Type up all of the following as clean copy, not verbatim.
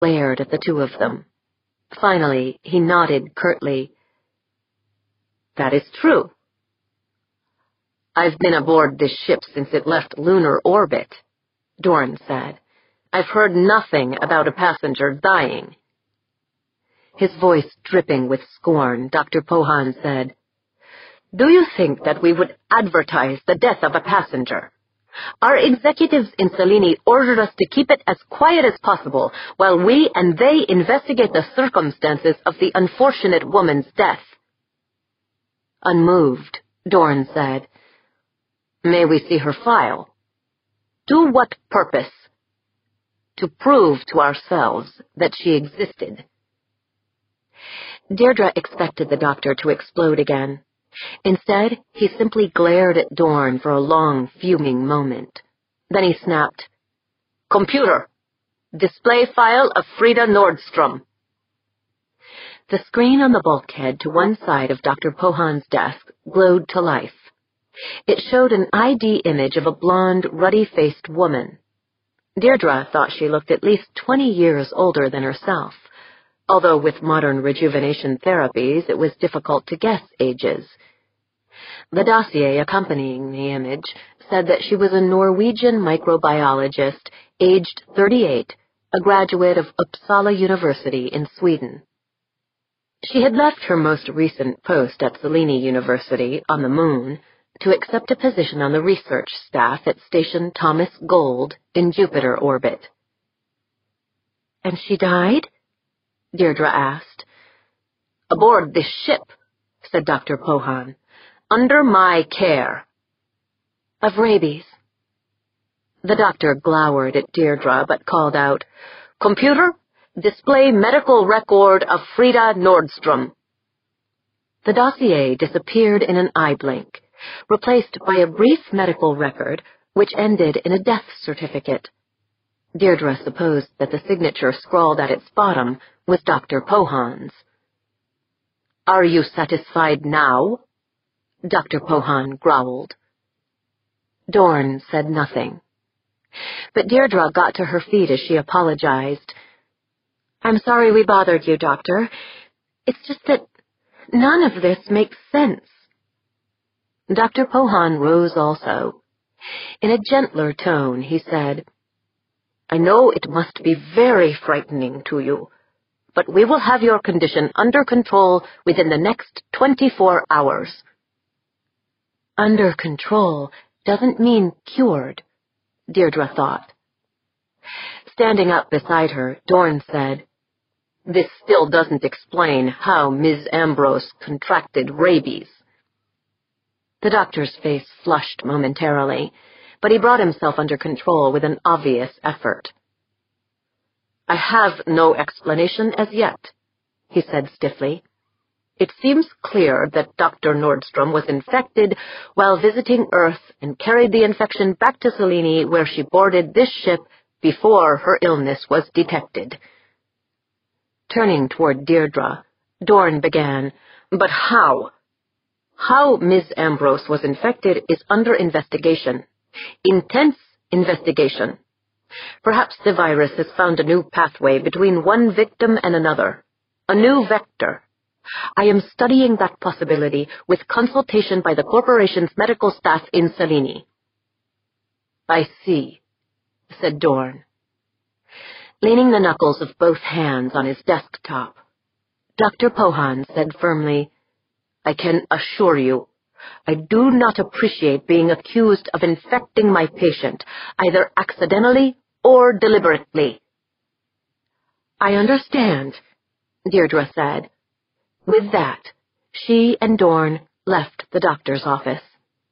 glared at the two of them. Finally, he nodded curtly. "That is true. I've been aboard this ship since it left lunar orbit," Dorn said. "I've heard nothing about a passenger dying." His voice dripping with scorn, Dr. Pohan said, "Do you think that we would advertise the death of a passenger? Our executives in Selene ordered us to keep it as quiet as possible while we and they investigate the circumstances of the unfortunate woman's death." Unmoved, Dorn said, "May we see her file?" "To what purpose?" "To prove to ourselves that she existed." Deirdre expected the doctor to explode again. Instead, he simply glared at Dorn for a long, fuming moment. Then he snapped, "Computer, display file of Frida Nordstrom." The screen on the bulkhead to one side of Dr. Pohan's desk glowed to life. It showed an ID image of a blonde, ruddy-faced woman. Deirdre thought she looked at least 20 years older than herself, although with modern rejuvenation therapies it was difficult to guess ages. The dossier accompanying the image said that she was a Norwegian microbiologist, aged 38, a graduate of Uppsala University in Sweden. She had left her most recent post at Selene University on the Moon to accept a position on the research staff at Station Thomas Gold in Jupiter orbit. "And she died?" Deirdre asked. "Aboard this ship," said Dr. Pohan. "Under my care." "Of rabies?" The doctor glowered at Deirdre but called out, "Computer, display medical record of Frida Nordstrom." The dossier disappeared in an eye blink, replaced by a brief medical record which ended in a death certificate. Deirdre supposed that the signature scrawled at its bottom was Dr. Pohan's. "Are you satisfied now?" Dr. Pohan growled. Dorn said nothing. But Deirdre got to her feet as she apologized. "I'm sorry we bothered you, Doctor. It's just that none of this makes sense." Dr. Pohan rose also. In a gentler tone, he said, "I know it must be very frightening to you, but we will have your condition under control within the next 24 hours. Under control doesn't mean cured, Deirdre thought. Standing up beside her, Dorn said, "This still doesn't explain how Ms. Ambrose contracted rabies." The doctor's face flushed momentarily, but he brought himself under control with an obvious effort. "I have no explanation as yet," he said stiffly. "It seems clear that Dr. Nordstrom was infected while visiting Earth and carried the infection back to Selene, where she boarded this ship before her illness was detected." Turning toward Deirdre, Dorn began, "But how? How Ms. Ambrose was infected is under investigation. Intense investigation. Perhaps the virus has found a new pathway between one victim and another, a new vector. I am studying that possibility with consultation by the corporation's medical staff in Selene." "I see," said Dorn. Leaning the knuckles of both hands on his desktop, Dr. Pohan said firmly, "I can assure you, I do not appreciate being accused of infecting my patient, either accidentally or deliberately." "I understand," Deirdre said. With that, she and Dorn left the doctor's office.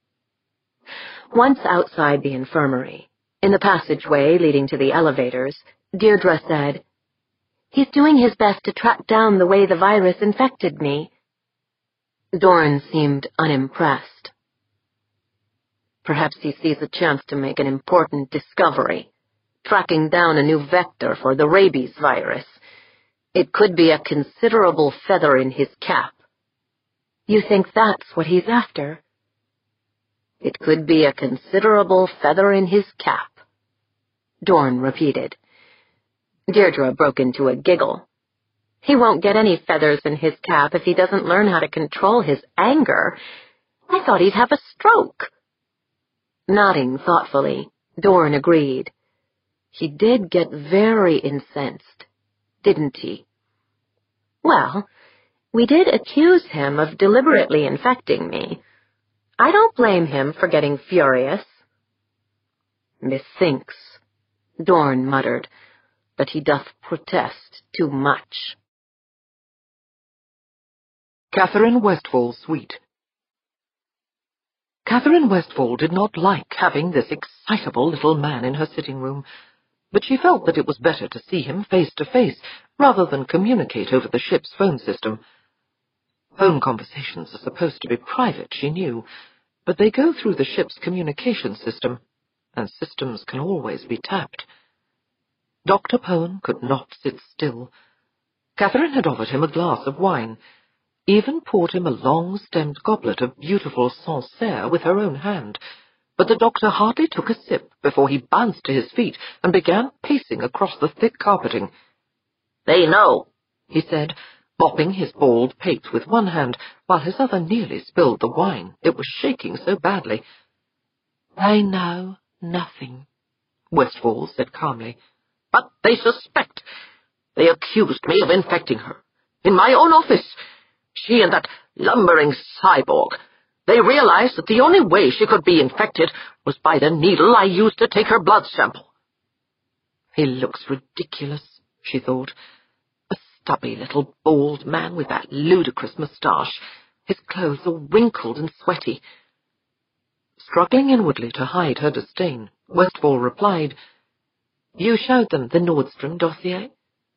Once outside the infirmary, in the passageway leading to the elevators, Deirdre said, "He's doing his best to track down the way the virus infected me." Dorn seemed unimpressed. "Perhaps he sees a chance to make an important discovery, tracking down a new vector for the rabies virus. It could be a considerable feather in his cap." "You think that's what he's after?" "It could be a considerable feather in his cap," Dorn repeated. Deirdre broke into a giggle. He won't get any feathers in his cap if he doesn't learn how to control his anger. I thought he'd have a stroke. Nodding thoughtfully, Dorn agreed. He did get very incensed, didn't he? Well, we did accuse him of deliberately infecting me. I don't blame him for getting furious. Methinks, Dorn muttered, but he doth protest too much. Catherine Westfall's suite. Catherine Westfall did not like having this excitable little man in her sitting room, but she felt that it was better to see him face to face rather than communicate over the ship's phone system. Phone conversations are supposed to be private, she knew, but they go through the ship's communication system, and systems can always be tapped. Dr. Poen could not sit still. Catherine had offered him a glass of wine, even poured him a long-stemmed goblet of beautiful Sancerre with her own hand, but the doctor hardly took a sip before he bounced to his feet and began pacing across the thick carpeting. "They know," he said, mopping his bald pate with one hand, while his other nearly spilled the wine. It was shaking so badly. "They know nothing," Westfall said calmly. "But they suspect. They accused me of infecting her. In my own office. She and that lumbering cyborg. They realized that the only way she could be infected was by the needle I used to take her blood sample." He looks ridiculous, she thought. A stubby little bald man with that ludicrous moustache. His clothes are wrinkled and sweaty. Struggling inwardly to hide her disdain, Westfall replied, "You showed them the Nordstrom dossier?"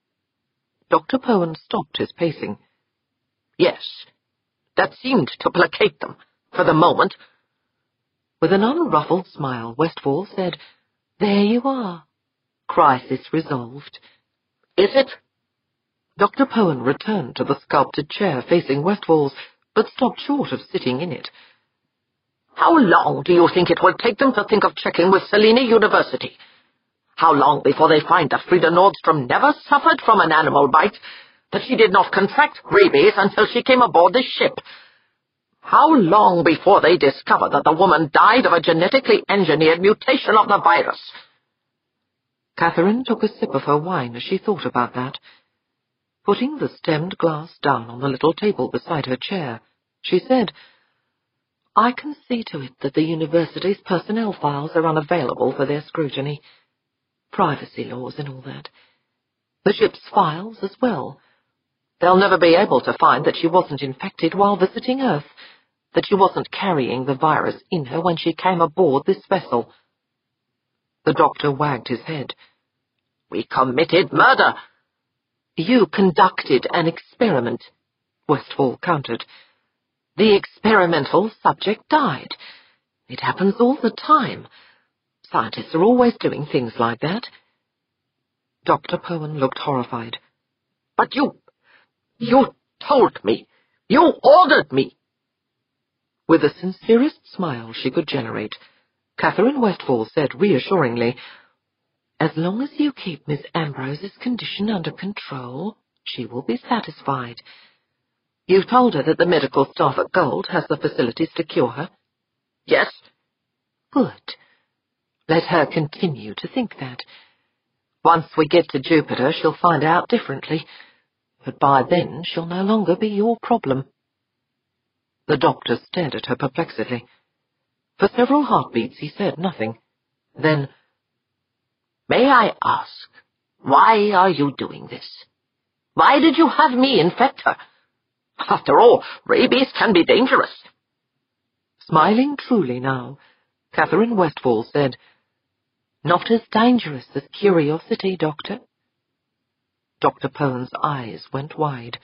Dr. Poen stopped his pacing. "Yes, that seemed to placate them, for the moment." With an unruffled smile, Westfall said, "There you are. Crisis resolved." "Is it?" Dr. Poen returned to the sculpted chair facing Westfall's, but stopped short of sitting in it. "How long do you think it will take them to think of checking with Selene University? How long before they find that Frida Nordstrom never suffered from an animal bite, that she did not contract rabies until she came aboard this ship? How long before they discover that the woman died of a genetically engineered mutation of the virus?" Catherine took a sip of her wine as she thought about that. Putting the stemmed glass down on the little table beside her chair, she said, "I can see to it that the university's personnel files are unavailable for their scrutiny. Privacy laws and all that. The ship's files as well. They'll never be able to find that she wasn't infected while visiting Earth, that she wasn't carrying the virus in her when she came aboard this vessel." The doctor wagged his head. "We committed murder." "You conducted an experiment," Westfall countered. "The experimental subject died. It happens all the time. Scientists are always doing things like that." Dr. Poen looked horrified. "But you told me. You ordered me." With the sincerest smile she could generate, Catherine Westfall said reassuringly, "As long as you keep Miss Ambrose's condition under control, she will be satisfied. You've told her that the medical staff at Gold has the facilities to cure her?" "Yes." "Good. Let her continue to think that. Once we get to Jupiter, she'll find out differently, but by then she'll no longer be your problem." The doctor stared at her perplexedly. For several heartbeats he said nothing. Then, "May I ask, why are you doing this? Why did you have me infect her? After all, rabies can be dangerous." Smiling truly now, Catherine Westfall said, "Not as dangerous as curiosity, Doctor." Dr. Poen's eyes went wide.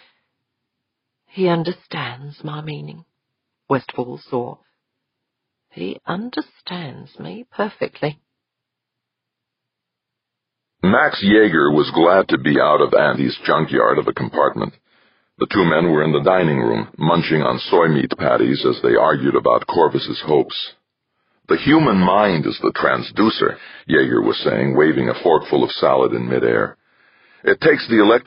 "He understands my meaning," Westfall saw. "He understands me perfectly." Max Jaeger was glad to be out of Auntie's junkyard of a compartment. The two men were in the dining room, munching on soy meat patties as they argued about Corvus's hopes. "The human mind is the transducer," Jaeger was saying, waving a forkful of salad in midair. It takes the electric